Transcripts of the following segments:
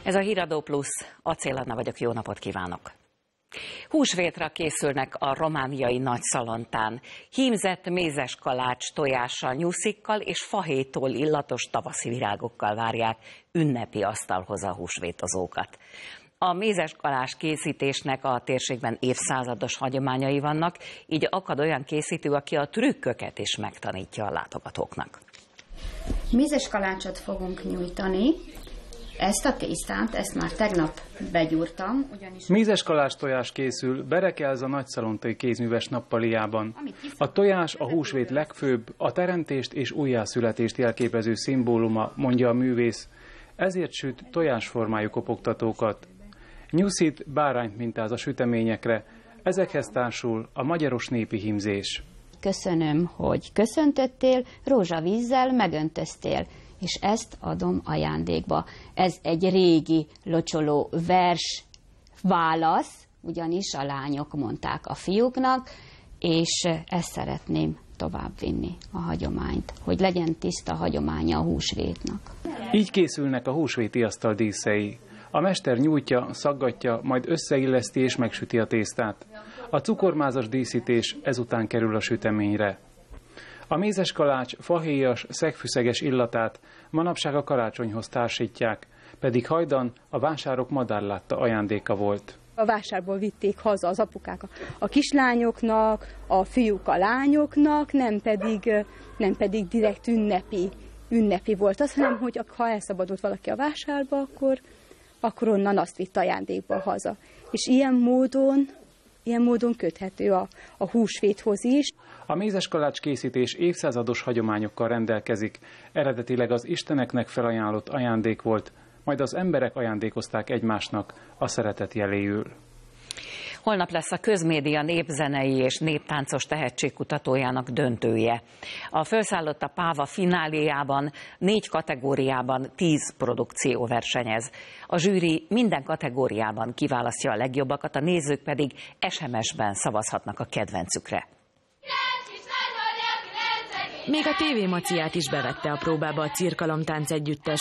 Ez a Híradó Plusz, Acél Anna vagyok, jó napot kívánok! Húsvétra készülnek a romániai Nagyszalontán. Hímzett mézes kalács tojással, nyuszikkal és fahéjtól illatos tavaszi virágokkal várják ünnepi asztalhoz a húsvétozókat. A mézes kalács készítésnek a térségben évszázados hagyományai vannak, így akad olyan készítő, aki a trükköket is megtanítja a látogatóknak. Mézes kalácsot fogunk nyújtani. Ezt a tésztát, ezt már tegnap begyúrtam. Mézes kalács tojás készül Berekelza nagyszalontai kézműves nappaliában. A tojás a húsvét legfőbb, a teremtést és újjászületést jelképező szimbóluma, mondja a művész, ezért süt tojásformájú kopogtatókat. Nyuszit, bárányt mintáz a süteményekre, ezekhez társul a magyaros népi hímzés. Köszönöm, hogy köszöntöttél, rózsavízzel megöntöztél, és ezt adom ajándékba. Ez egy régi locsoló vers válasz, ugyanis a lányok mondták a fiúknak, és ezt szeretném továbbvinni, a hagyományt, hogy legyen tiszta hagyománya a húsvétnak. Így készülnek a húsvéti asztal díszei. A mester nyújtja, szaggatja, majd összeilleszti és megsüti a tésztát. A cukormázas díszítés ezután kerül a süteményre. A mézes kalács fahéjas, szegfűszeges illatát manapság a karácsonyhoz társítják, pedig hajdan a vásárok madárlátta ajándéka volt. A vásárból vitték haza az apukák a kislányoknak, a fiúk a lányoknak, nem pedig direkt ünnepi volt az, hanem hogy ha elszabadult valaki a vásárba, akkor onnan azt vitt ajándékba haza. És ilyen módon köthető a húsvéthoz is. A mézes kalács készítés évszázados hagyományokkal rendelkezik. Eredetileg az isteneknek felajánlott ajándék volt, majd az emberek ajándékozták egymásnak a szeretet jeléül. Holnap lesz a Közmédia népzenei és néptáncos tehetségkutatójának döntője. A felszállott a Páva fináléjában 4 kategóriában 10 produkció versenyez. A zsűri minden kategóriában kiválasztja a legjobbakat, a nézők pedig SMS-ben szavazhatnak a kedvencükre. Még a TV Maciát is bevette a próbába a Cirkalomtánc együttes.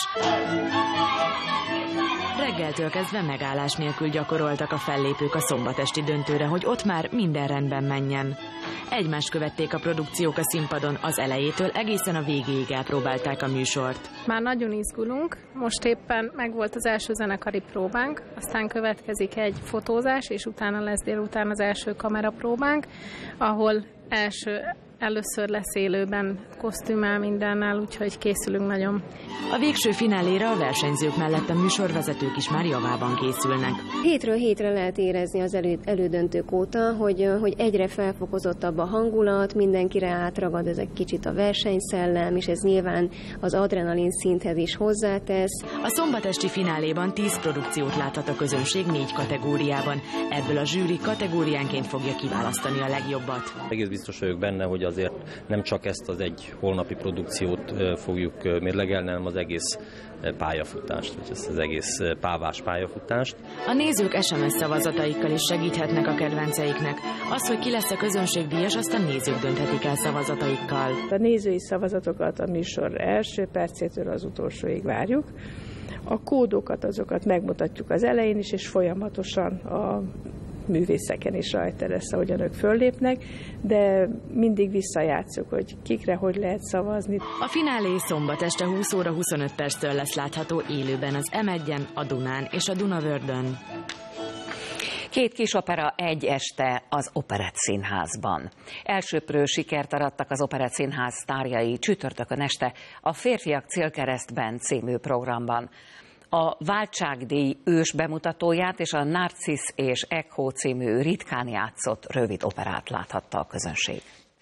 Reggeltől kezdve megállás nélkül gyakoroltak a fellépők a szombatesti döntőre, hogy ott már minden rendben menjen. Egymást követték a produkciók a színpadon, az elejétől egészen a végéig elpróbálták a műsort. Már nagyon izgulunk, most éppen megvolt az első zenekari próbánk, aztán következik egy fotózás, és utána lesz délután az első kamerapróbánk, ahol először lesz élőben kosztümmel mindennel, úgyhogy készülünk nagyon. A végső fináléra a versenyzők mellett a műsorvezetők is már javában készülnek. Hétről hétre lehet érezni az elődöntők óta, hogy egyre felfokozottabb a hangulat, mindenkire átragad ez egy kicsit a versenyszellem, és ez nyilván az adrenalin szinthez is hozzátesz. A szombatesti fináléban 10 produkciót láthat a közönség 4 kategóriában. Ebből a zsűri kategóriánként fogja kiválasztani a legjobbat. Egész biztos vagyok benne, hogy azért nem csak ezt az egy holnapi produkciót fogjuk mérlegelni, hanem az egész pályafutást, vagy ezt az egész pávás pályafutást. A nézők SMS szavazataikkal is segíthetnek a kedvenceiknek. Az, hogy ki lesz a közönségdíjas, azt a nézők dönthetik el szavazataikkal. A nézői szavazatokat a műsor első percétől az utolsóig várjuk. A kódokat, azokat megmutatjuk az elején is, és folyamatosan a művészeken is rajta lesz, ahogyan ők föllépnek, de mindig visszajátszuk, hogy kikre hogy lehet szavazni. A finálé szombat este 20 óra 25 perctől lesz látható élőben az M1-en, a Dunán és a Dunavördön. 2 kisopera egy este az Operett Színházban. Elsöprő sikert arattak az Operett Színház sztárjai csütörtökön este a Férfiak Célkeresztben című programban. A Váltságdíj ős bemutatóját és a Narcisz és Echo című ritkán játszott rövid operát láthatta a közönség.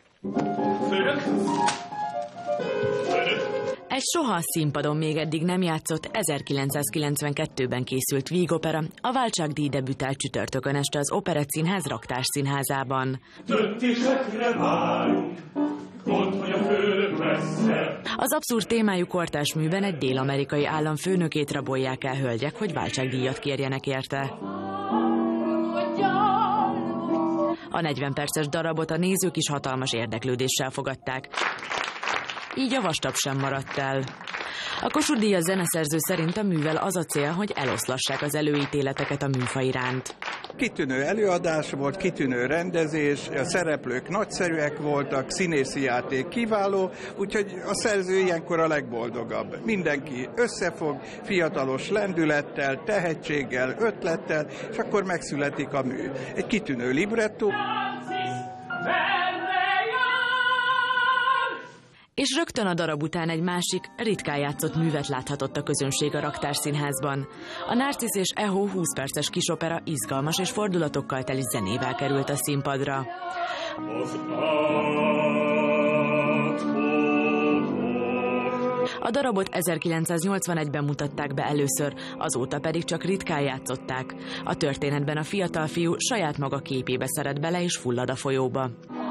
Egy soha a színpadon még eddig nem játszott 1992-ben készült vígopera, a Váltságdíj debütált csütörtökön este az Operett Színház Raktás Színházában. Az abszurd témájú kortárs műben egy dél-amerikai állam főnökét rabolják el hölgyek, hogy váltságdíjat kérjenek érte. A 40 perces darabot a nézők is hatalmas érdeklődéssel fogadták. Így a vastap sem maradt el. A Kossuth Díjas zeneszerző szerint a művel az a cél, hogy eloszlassák az előítéleteket a műfaj iránt. Kitűnő előadás volt, kitűnő rendezés, a szereplők nagyszerűek voltak, színészi játék kiváló, úgyhogy a szerző ilyenkor a legboldogabb. Mindenki összefog, fiatalos lendülettel, tehetséggel, ötlettel, és akkor megszületik a mű. Egy kitűnő librettó. És rögtön a darab után egy másik, ritkán játszott művet láthatott a közönség a Raktárszínházban. A Narcisz és Echo 20 perces kisopera izgalmas és fordulatokkal teli zenével került a színpadra. A darabot 1981-ben mutatták be először, azóta pedig csak ritkán játszották. A történetben a fiatal fiú saját maga képébe szeret bele és fullad a folyóba.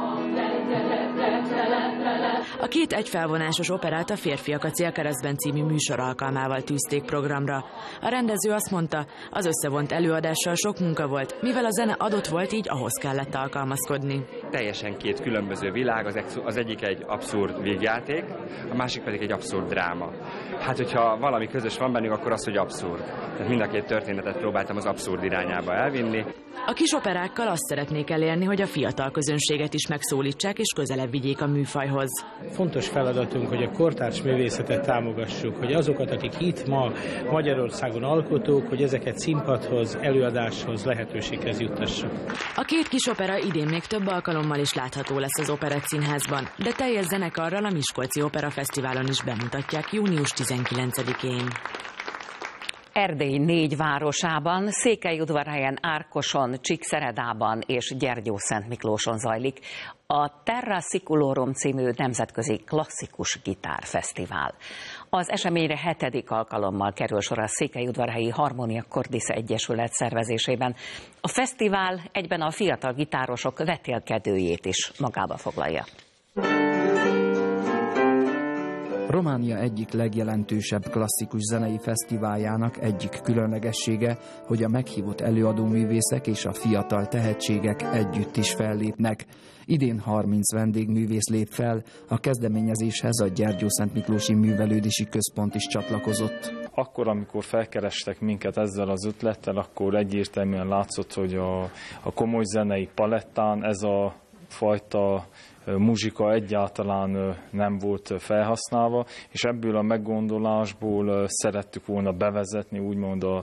A két egyfelvonásos operát a Férfiak a célkeresztben című műsor alkalmával tűzték programra. A rendező azt mondta, az összevont előadással sok munka volt, mivel a zene adott volt, így ahhoz kellett alkalmazkodni. Teljesen két különböző világ, az egyik egy abszurd vígjáték, a másik pedig egy abszurd dráma. Hát, hogyha valami közös van bennünk, akkor az, hogy abszurd. Tehát mind a két történetet próbáltam az abszurd irányába elvinni. A kis operákkal azt szeretnék elérni, hogy a fiatal közönséget is megszólítsák és közelebb vigyék a műfajhoz. Fontos feladatunk, hogy a kortárs művészetet támogassuk, hogy azokat, akik itt ma Magyarországon alkotók, hogy ezeket színpadhoz, előadáshoz, lehetőséghez juttassuk. A két kis opera idén még több alkalommal is látható lesz az Operett Színházban, de teljes zenekarral a Miskolci Opera Fesztiválon is bemutatják június 19-én. Erdély 4 városában, Székelyudvarhelyen, Árkoson, Csíkszeredában és Gyergyószentmiklóson zajlik a Terra Siculorum című nemzetközi klasszikus gitárfesztivál. Az eseményre 7. alkalommal kerül sor a Székelyudvarhelyi Harmonia Cordis Egyesület szervezésében. A fesztivál egyben a fiatal gitárosok vetélkedőjét is magába foglalja. Románia egyik legjelentősebb klasszikus zenei fesztiváljának egyik különlegessége, hogy a meghívott előadóművészek és a fiatal tehetségek együtt is fellépnek. Idén 30 vendégművész lép fel, a kezdeményezéshez a Gyergyószentmiklósi Művelődési Központ is csatlakozott. Akkor, amikor felkerestek minket ezzel az ötlettel, akkor egyértelműen látszott, hogy a komoly zenei palettán ez a fajta muzsika egyáltalán nem volt felhasználva, és ebből a meggondolásból szerettük volna bevezetni úgymond a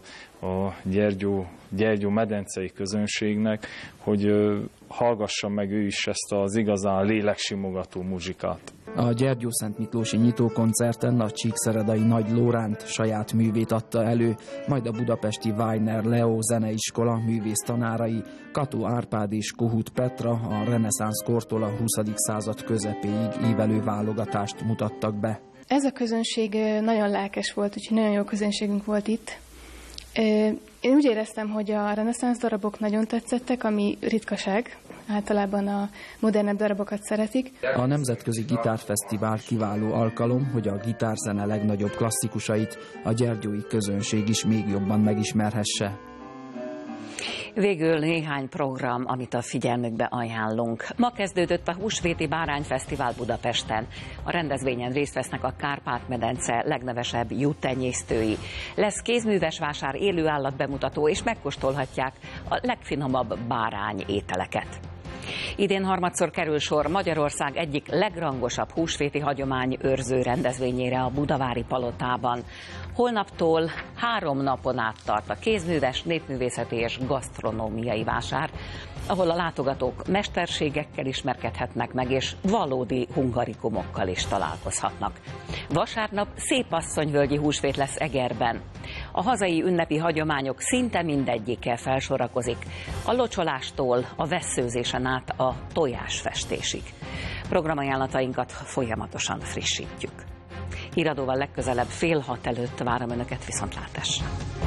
Gyergyó medencei közönségnek, hogy hallgassa meg ő is ezt az igazán léleksimogató muzsikát. A Gyergyószentmiklósi nyitókoncerten a csíkszeredai Nagy Lóránt saját művét adta elő, majd a budapesti Weiner Leo zeneiskola művész tanárai Kató Árpád és Kohut Petra a reneszánsz kortól a 20. század közepéig ívelő válogatást mutattak be. Ez a közönség nagyon lelkes volt, úgyhogy nagyon jó közönségünk volt itt. Én úgy éreztem, hogy a reneszánsz darabok nagyon tetszettek, ami ritkaság. Általában a modernebb darabokat szeretik. A Nemzetközi Gitárfesztivál kiváló alkalom, hogy a gitárzene legnagyobb klasszikusait a gyergyói közönség is még jobban megismerhesse. Végül néhány program, amit a figyelmükbe ajánlunk. Ma kezdődött a Húsvéti Bárányfesztivál Budapesten. A rendezvényen részt vesznek a Kárpát-medence legnevesebb juhtenyésztői. Lesz kézműves vásár, élő állatbemutató, és megkóstolhatják a legfinomabb bárány ételeket. Idén harmadszor kerül sor Magyarország egyik legrangosabb húsvéti hagyományőrző rendezvényére a Budavári Palotában. Holnaptól 3 napon át tart a kézműves, népművészeti és gasztronómiai vásár, ahol a látogatók mesterségekkel ismerkedhetnek meg, és valódi hungarikumokkal is találkozhatnak. Vasárnap szépasszonyvölgyi húsvét lesz Egerben. A hazai ünnepi hagyományok szinte mindegyike felsorakozik, a locsolástól a vesszőzésen át a tojásfestésig. Programajánlatainkat folyamatosan frissítjük. Híradóval legközelebb 5:30 előtt várom Önöket, viszontlátásra!